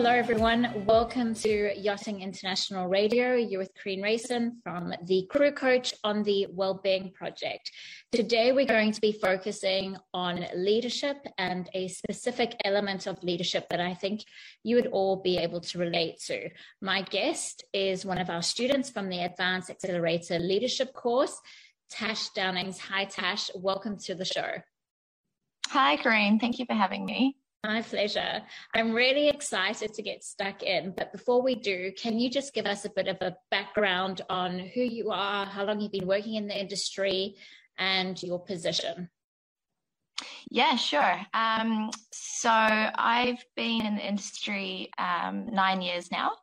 Hello, everyone. Welcome to Yachting International Radio. You're with Corinne Rayson from the Crew Coach on the Wellbeing Project. Today, we're going to be focusing on leadership and a specific element of leadership that I think you would all be able to relate to. My guest is one of our students from the Advanced Accelerator Leadership course, Tash Downings. Hi, Tash. Welcome to the show. Hi, Corinne. Thank you for having me. My pleasure. I'm really excited to get stuck in, but before we do, can you just give us a bit of a background on who you are, how long you've been working in the industry, and your position? Yeah, sure. So I've been in the industry 9 years now,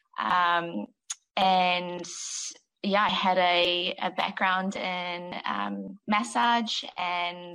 and yeah, I had a background in massage, and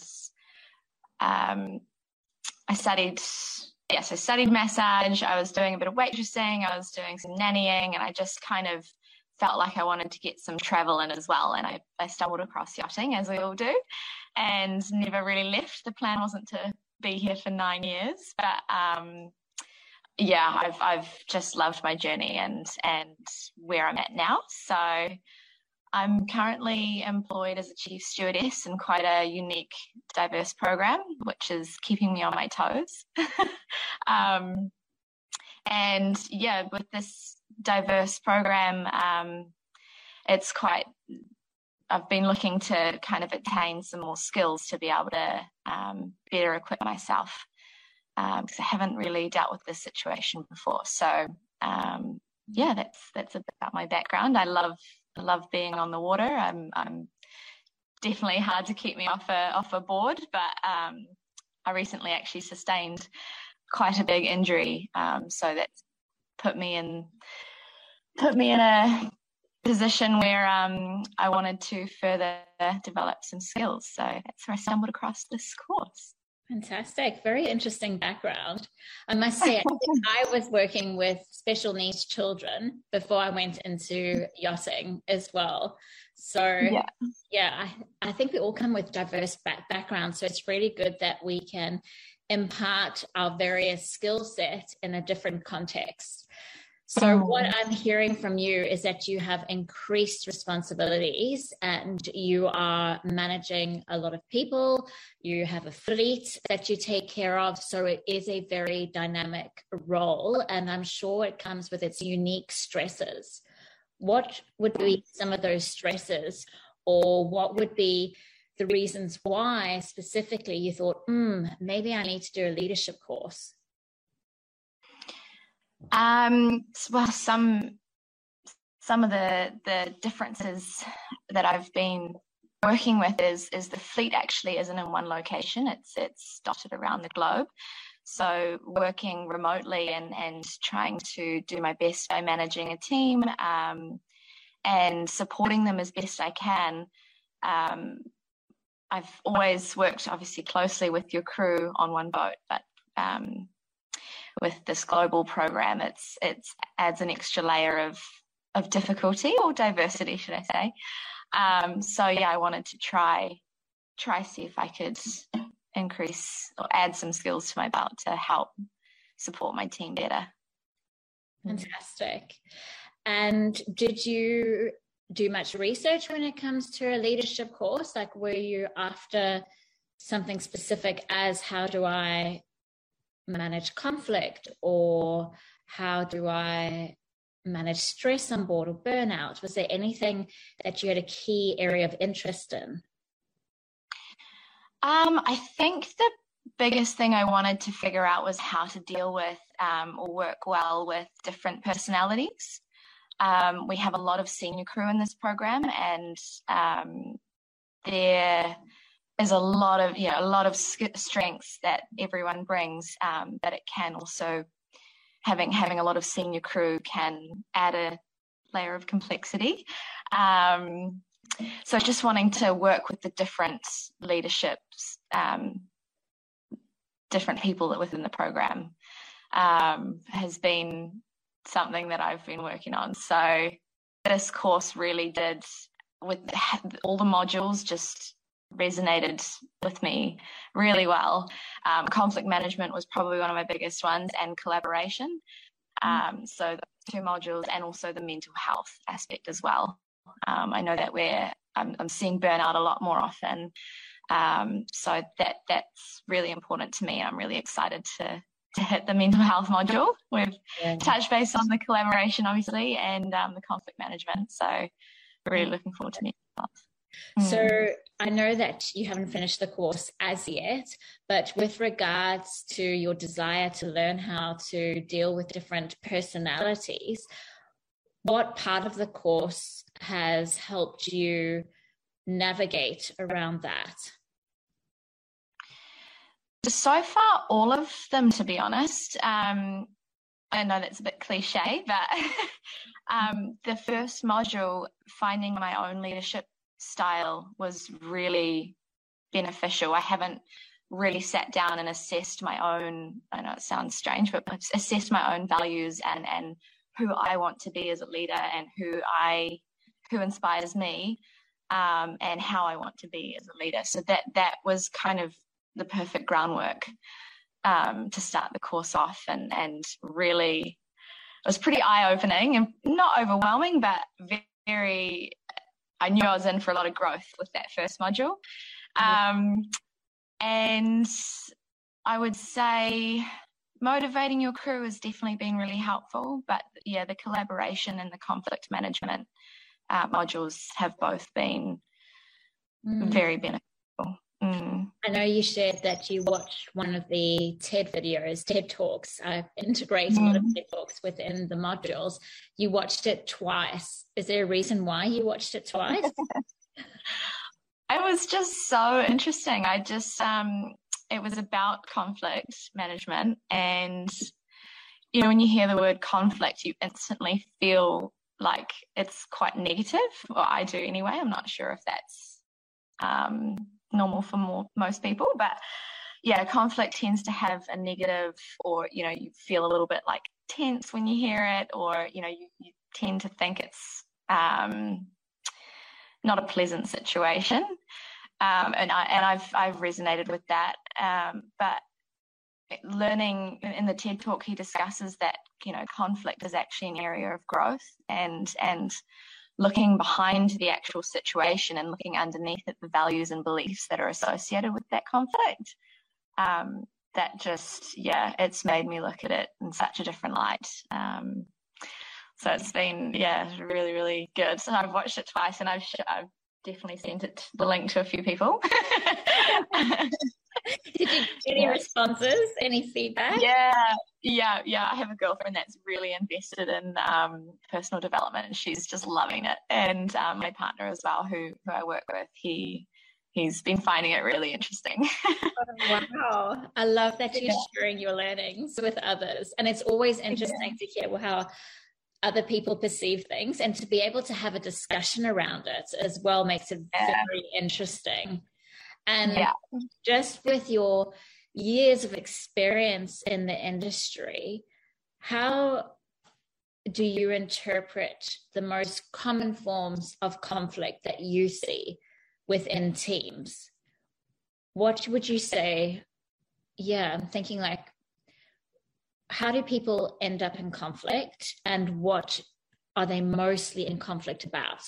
I studied massage. I was doing a bit of waitressing. I was doing some nannying, and I just kind of felt like I wanted to get some travel in as well. And I stumbled across yachting, as we all do, and never really left. The plan wasn't to be here for 9 years, but yeah, I've just loved my journey and where I'm at now. So I'm currently employed as a chief stewardess in quite a unique, diverse program, which is keeping me on my toes. And yeah, with this diverse program, I've been looking to kind of attain some more skills to be able to better equip myself, because I haven't really dealt with this situation before. So yeah, that's a bit about my background. I love being on the water. I'm definitely hard to keep me off a board, but I recently actually sustained quite a big injury, so that's put me in a position where I wanted to further develop some skills. So that's where I stumbled across this course. Fantastic. Very interesting background. I must say, I was working with special needs children before I went into yachting as well. So yeah, I think we all come with diverse backgrounds. So it's really good that we can impart our various skill sets in a different context. So what I'm hearing from you is that you have increased responsibilities and you are managing a lot of people. You have a fleet that you take care of. So it is a very dynamic role, and I'm sure it comes with its unique stresses. What would be some of those stresses, or what would be the reasons why specifically you thought, maybe I need to do a leadership course? Well, some of the differences that I've been working with is the fleet actually isn't in one location. It's dotted around the globe. So working remotely and trying to do my best by managing a team and supporting them as best I can. I've always worked obviously closely with your crew on one boat, but with this global program, it adds an extra layer of difficulty, or diversity, should I say. So yeah, I wanted to try see if I could increase or add some skills to my belt to help support my team better. Fantastic. And did you do much research when it comes to a leadership course? Like, were you after something specific as how do I manage conflict, or how do I manage stress on board or burnout? Was there anything that you had a key area of interest in? I think the biggest thing I wanted to figure out was how to deal with or work well with different personalities. We have a lot of senior crew in this program, and there is a lot of strengths that everyone brings, but it can also, having a lot of senior crew can add a layer of complexity. So just wanting to work with the different leaderships, different people that within the program has been something that I've been working on. So this course really did, with all the modules, just resonated with me really well. Conflict management was probably one of my biggest ones, and collaboration, So the 2 modules, and also the mental health aspect as well. I know that I'm seeing burnout a lot more often. So that's really important to me. I'm really excited to hit the mental health module. We've touched base on the collaboration, obviously, and the conflict management. So really looking forward to mental health. So I know that you haven't finished the course as yet, but with regards to your desire to learn how to deal with different personalities, what part of the course has helped you navigate around that? So far, all of them, to be honest. I know that's a bit cliche, but the first module, finding my own leadership style, was really beneficial. I haven't really sat down and assessed my own, I know it sounds strange, but assessed my own values and who I want to be as a leader, and who inspires me, and how I want to be as a leader. So that was kind of the perfect groundwork to start the course off, and really it was pretty eye-opening and not overwhelming, but very, I knew I was in for a lot of growth with that first module. And I would say motivating your crew has definitely been really helpful, but yeah, the collaboration and the conflict management modules have both been very beneficial. I know you shared that you watched one of the TED Talks. I integrate a lot of TED Talks within the modules. You watched it twice. Is there a reason why you watched it twice? It was just so interesting. It was about conflict management, and when you hear the word conflict, you instantly feel like it's quite negative, or I do anyway. I'm not sure if that's normal for most people, but yeah, conflict tends to have a negative, or you feel a little bit like tense when you hear it, or you tend to think it's not a pleasant situation, and I've resonated with that, but learning in the TED Talk, he discusses that conflict is actually an area of growth, and looking behind the actual situation and looking underneath at the values and beliefs that are associated with that conflict. That just, it's made me look at it in such a different light. So it's been, really, really good. So I've watched it twice, and I've definitely sent the link to a few people. Did you get any responses, any feedback? Yeah. I have a girlfriend that's really invested in personal development, and she's just loving it. And my partner as well, who I work with, he's been finding it really interesting. Oh, wow. I love that you're sharing your learnings with others. And it's always interesting to hear how other people perceive things, and to be able to have a discussion around it as well makes it very interesting. And just with your years of experience in the industry, how do you interpret the most common forms of conflict that you see within teams? What would you say? I'm thinking like, how do people end up in conflict, and what are they mostly in conflict about?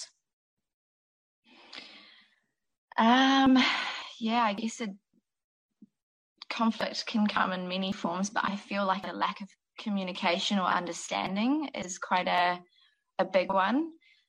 I guess conflict can come in many forms, but I feel like a lack of communication or understanding is quite a big one.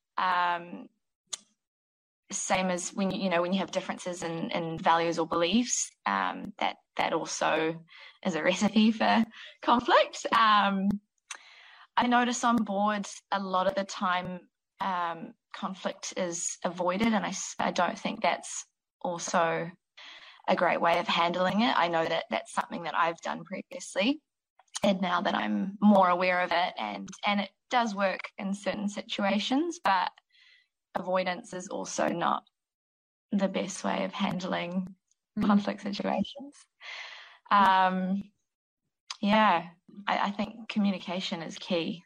Same as when you have differences in values or beliefs, that also is a recipe for conflict. I notice on board a lot of the time conflict is avoided, and I don't think that's also a great way of handling it. I know that that's something that I've done previously, and now that I'm more aware of it, and it does work in certain situations, but avoidance is also not the best way of handling conflict situations. I think communication is key.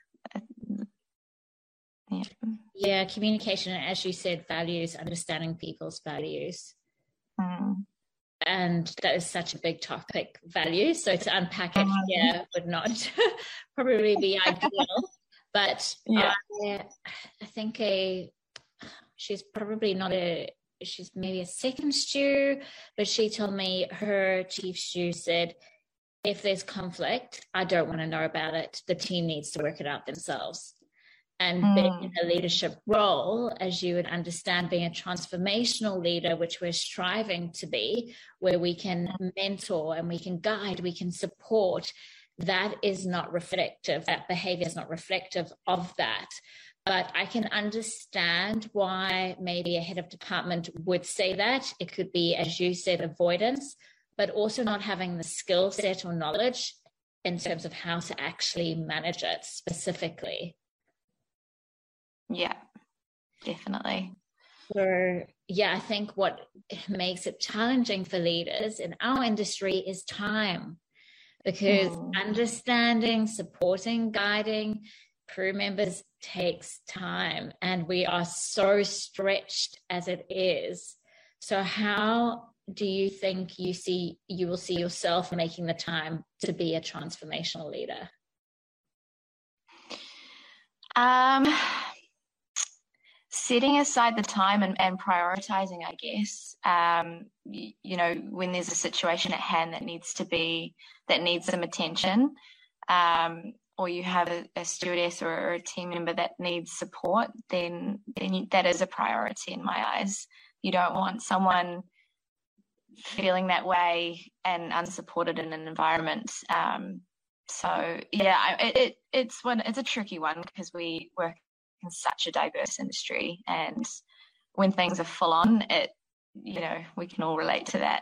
Communication, as you said, values, understanding people's values. And that is such a big topic, value. So to unpack it here would not probably be ideal. But I think she's probably not she's maybe a second stew, but she told me her chief stew said, if there's conflict, I don't want to know about it. The team needs to work it out themselves. And being in a leadership role, as you would understand, being a transformational leader, which we're striving to be, where we can mentor and we can guide, we can support, that is not reflective. That behavior is not reflective of that. But I can understand why maybe a head of department would say that. It could be, as you said, avoidance, but also not having the skill set or knowledge in terms of how to actually manage it specifically. Yeah, definitely. So, yeah, I think what makes it challenging for leaders in our industry is time, because understanding, supporting, guiding crew members takes time, and we are so stretched as it is. So how do you think you will see yourself making the time to be a transformational leader? Setting aside the time and prioritizing, I guess. You know, when there's a situation at hand that needs some attention, or you have a stewardess or a team member that needs support, then that is a priority in my eyes. You don't want someone feeling that way and unsupported in an environment. So yeah, it's a tricky one, because we work in such a diverse industry, and when things are full on, we can all relate to that.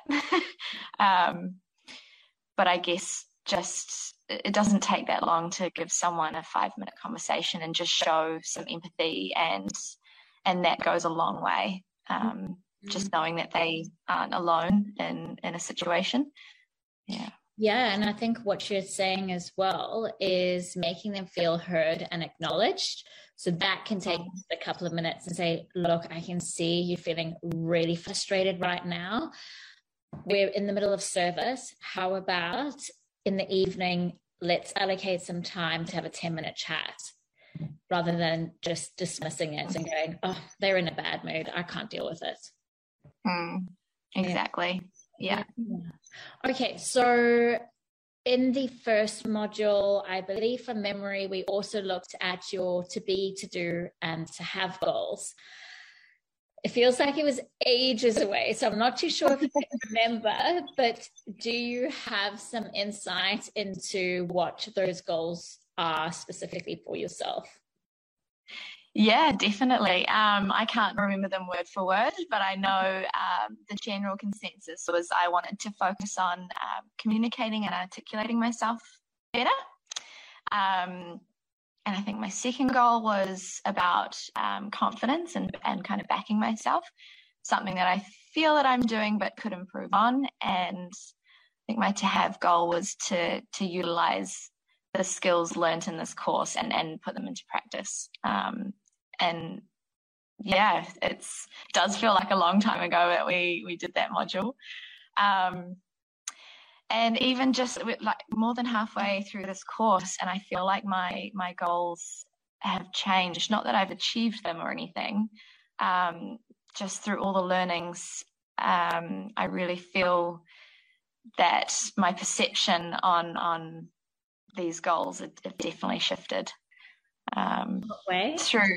But I guess just it doesn't take that long to give someone a 5-minute conversation and just show some empathy, and that goes a long way. Just knowing that they aren't alone in a situation. Yeah, and I think what you're saying as well is making them feel heard and acknowledged. So that can take a couple of minutes and say, look, I can see you feeling really frustrated right now. We're in the middle of service. How about in the evening, let's allocate some time to have a 10-minute chat, rather than just dismissing it and going, oh, they're in a bad mood, I can't deal with it. Exactly. Yeah. Okay, so in the first module, I believe from memory, we also looked at your to be, to do, and to have goals. It feels like it was ages away, so I'm not too sure if you can remember, but do you have some insight into what those goals are specifically for yourself? Yeah, definitely. I can't remember them word for word, but I know the general consensus was I wanted to focus on communicating and articulating myself better. And I think my second goal was about confidence and kind of backing myself, something that I feel that I'm doing but could improve on. And I think my to have goal was to utilize the skills learned in this course and put them into practice. And yeah, it does feel like a long time ago that we did that module. And even just like more than halfway through this course, and I feel like my goals have changed. Not that I've achieved them or anything, just through all the learnings, I really feel that my perception on these goals have definitely shifted. What way?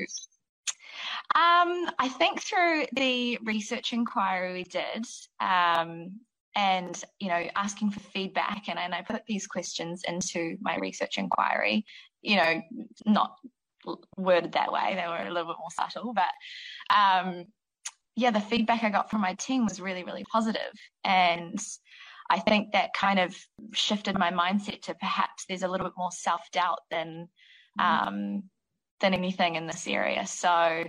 I think through the research inquiry we did, and asking for feedback, and I put these questions into my research inquiry, not worded that way, they were a little bit more subtle, but the feedback I got from my team was really, really positive. And I think that kind of shifted my mindset to perhaps there's a little bit more self-doubt than anything in this area. So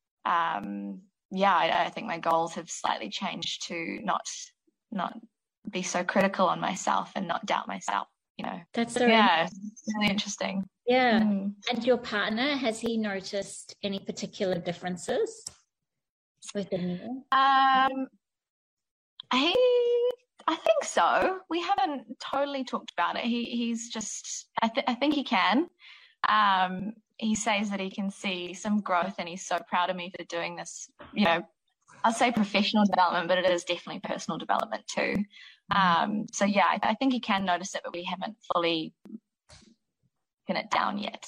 I think my goals have slightly changed to not be so critical on myself and not doubt myself, That's so really interesting. Yeah. And your partner, has he noticed any particular differences within you? I think so. We haven't totally talked about it. He's just, I think he can. He says that he can see some growth, and he's so proud of me for doing this. You know, I'll say professional development, but it is definitely personal development too. So yeah, I think he can notice it, but we haven't fully pin it down yet.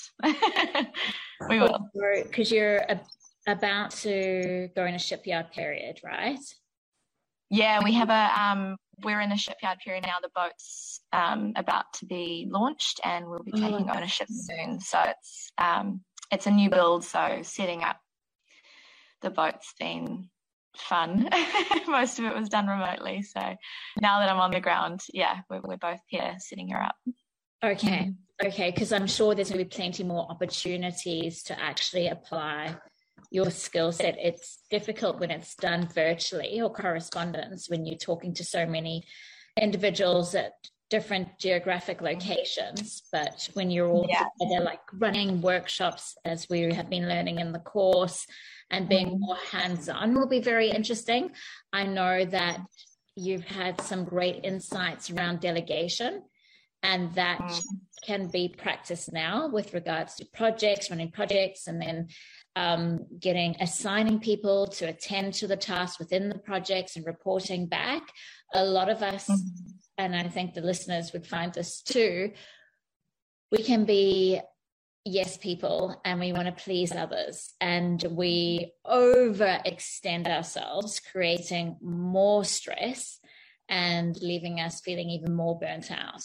We will. Because you're about to go in a shipyard period, right? Yeah, we have we're in a shipyard period now. The boat's about to be launched, and we'll be taking ownership soon. So it's a new build, so setting up the boat's been fun. Most of it was done remotely. So now that I'm on the ground, yeah, we're both here setting her up. Okay, because I'm sure there's going to be plenty more opportunities to actually apply your skill set. It's difficult when it's done virtually or correspondence, when you're talking to so many individuals at different geographic locations. But when you're all together, like running workshops, as we have been learning in the course, and being more hands-on will be very interesting. I know that you've had some great insights around delegation, and that can be practiced now with regards to projects, running projects, and then assigning people to attend to the tasks within the projects and reporting back. A lot of us, and I think the listeners would find this too, we can be yes people, and we want to please others, and we overextend ourselves, creating more stress and leaving us feeling even more burnt out.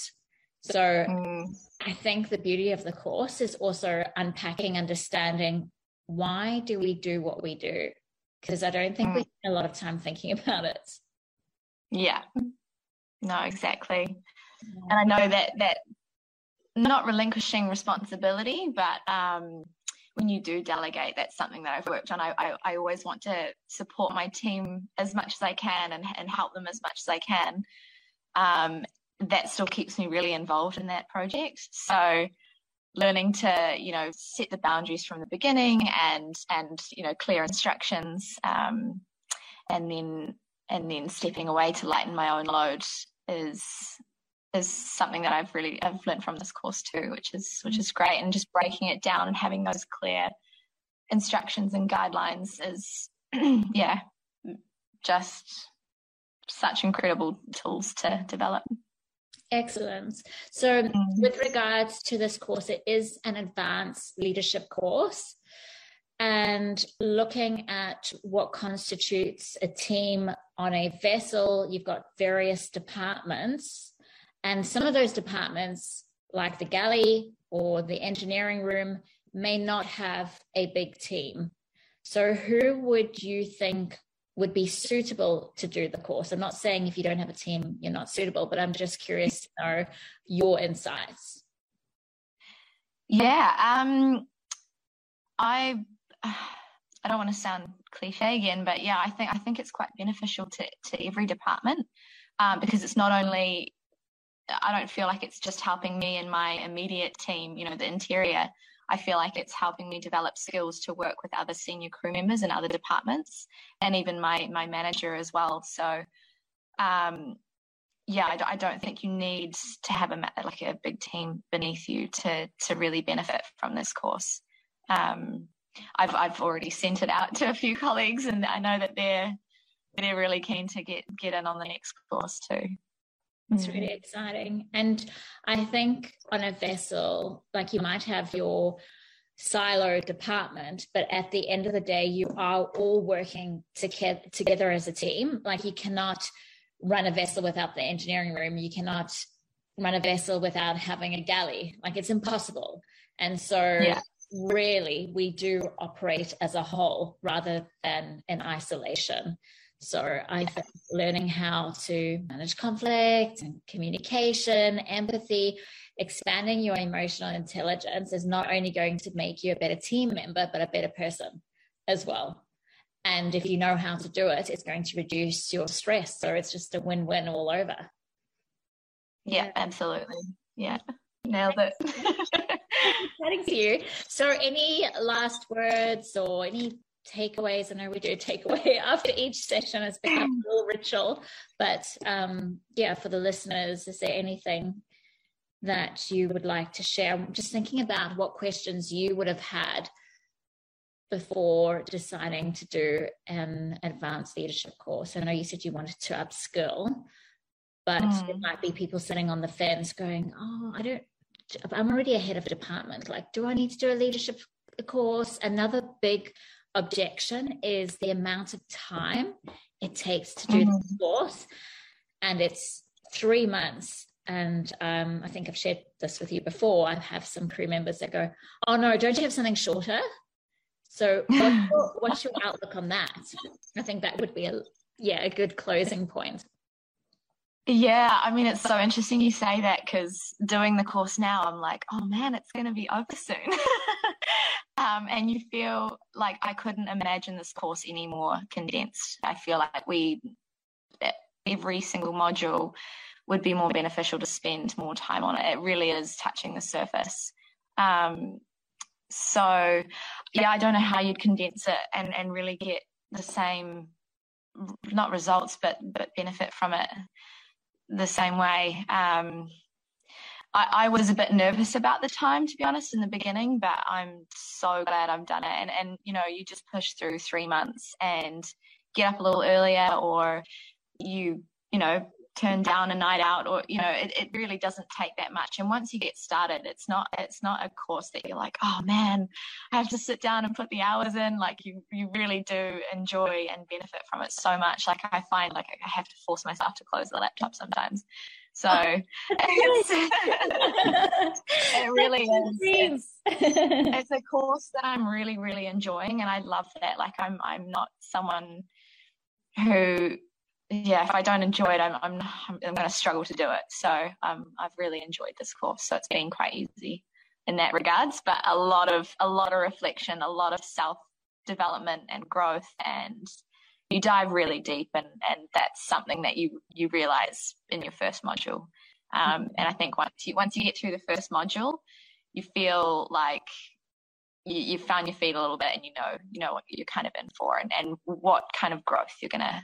So I think the beauty of the course is also unpacking, understanding, why do we do what we do? Because I don't think we spend a lot of time thinking about it. Yeah, no, exactly. And I know that not relinquishing responsibility, but when you do delegate, that's something that I've worked on. I always want to support my team as much as I can and help them as much as I can. That still keeps me really involved in that project. So learning to, set the boundaries from the beginning and clear instructions, and then stepping away to lighten my own load is something that I've learned from this course too, which is great. And just breaking it down and having those clear instructions and guidelines is just such incredible tools to develop. Excellent. So with regards to this course, it is an advanced leadership course, and looking at what constitutes a team on a vessel, you've got various departments, and some of those departments, like the galley or the engineering room, may not have a big team. So who would you think would be suitable to do the course? I'm not saying if you don't have a team, you're not suitable, but I'm just curious to know your insights. Yeah, I don't want to sound cliche again, but yeah, I think it's quite beneficial to every department, because it's not only, I don't feel like it's just helping me and my immediate team, the interior. I feel like it's helping me develop skills to work with other senior crew members in other departments, and even my manager as well. So, I don't think you need to have a big team beneath you to really benefit from this course. I've already sent it out to a few colleagues, and I know that they're really keen to get in on the next course too. It's really exciting. And I think on a vessel, like, you might have your silo department, but at the end of the day, you are all working together as a team. Like, you cannot run a vessel without the engineering room. You cannot run a vessel without having a galley. Like, it's impossible. And so really, we do operate as a whole rather than in isolation. So I think learning how to manage conflict and communication, empathy, expanding your emotional intelligence is not only going to make you a better team member, but a better person as well. And if you know how to do it, it's going to reduce your stress. So it's just a win-win all over. Yeah, absolutely. Yeah, nailed it. Exciting for you. So any last words or any takeaways? I know we do a takeaway after each session. It's become a little ritual, but for the listeners, is there anything that you would like to share? I'm just thinking about what questions you would have had before deciding to do an advanced leadership course. I know you said you wanted to upskill, but there might be people sitting on the fence going, oh, I'm already a head of a department. Like, do I need to do a leadership course? Another big objection is the amount of time it takes to do the course. And it's 3 months. And I think I've shared this with you before. I have some crew members that go, oh no, don't you have something shorter? So what's your outlook on that? I think that would be a good closing point. Yeah, I mean, it's so interesting you say that, because doing the course now, I'm like, oh man, it's going to be over soon. And you feel like I couldn't imagine this course any more condensed. I feel like every single module would be more beneficial to spend more time on it. It really is touching the surface. So, yeah, I don't know how you'd condense it and really get the same, not results, but benefit from it the same way. I was a bit nervous about the time, to be honest, in the beginning, but I'm so glad I've done it. And you know, you just push through 3 months and get up a little earlier, or you turn down a night out, or it really doesn't take that much. And once you get started, it's not a course that you're like, oh man, I have to sit down and put the hours in. Like, you really do enjoy and benefit from it so much. Like, I find like I have to force myself to close the laptop sometimes. So it really is. It's a course that I'm really, really enjoying, and I love that. Like, I'm not someone who, if I don't enjoy it, I'm going to struggle to do it. So I've really enjoyed this course. So it's been quite easy in that regards, but a lot of reflection, a lot of self-development and growth, and you dive really deep, and that's something that you realize in your first module. And I think once you get through the first module, you feel like you've found your feet a little bit, and you know what you're kind of in for, and what kind of growth you're gonna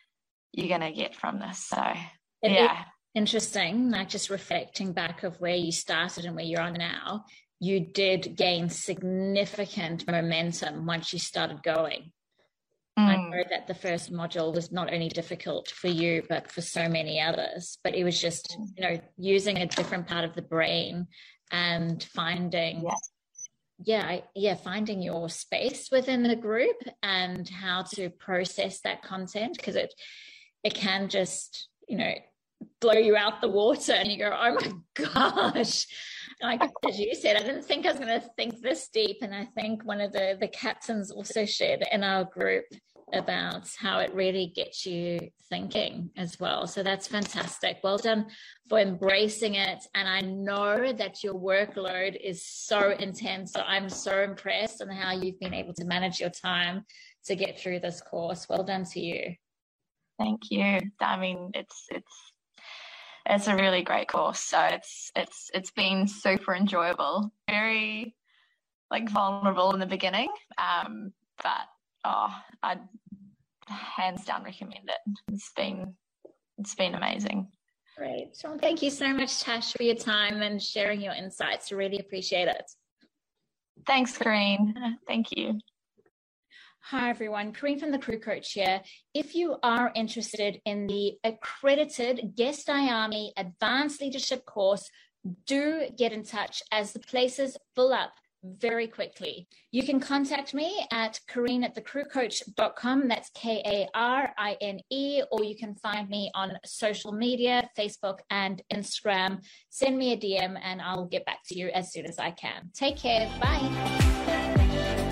get from this. So interesting, like just reflecting back of where you started and where you're on now, you did gain significant momentum once you started going. I know that the first module was not only difficult for you, but for so many others, but it was just, using a different part of the brain and finding finding your space within the group and how to process that content, because it can just, blow you out the water, and you go, oh my gosh. Like, as you said, I didn't think I was going to think this deep. And I think one of the captains also shared in our group about how it really gets you thinking as well. So that's fantastic. Well done for embracing it. And I know that your workload is so intense. So I'm so impressed on how you've been able to manage your time to get through this course. Well done to you. Thank you. I mean, it's a really great course. So it's been super enjoyable, very vulnerable in the beginning, but I'd hands down recommend it. It's been amazing. Great. So thank you so much, Tash, for your time and sharing your insights. I really appreciate it. Thanks, Corrine. Thank you. Hi, everyone. Corrine from the Crew Coach here. If you are interested in the accredited Guest IAMI Advanced Leadership course, do get in touch as the places fill up very quickly. You can contact me at Corrine@thecrewcoach.com. That's KARINE, or you can find me on social media, Facebook and Instagram. Send me a DM and I'll get back to you as soon as I can. Take care. Bye.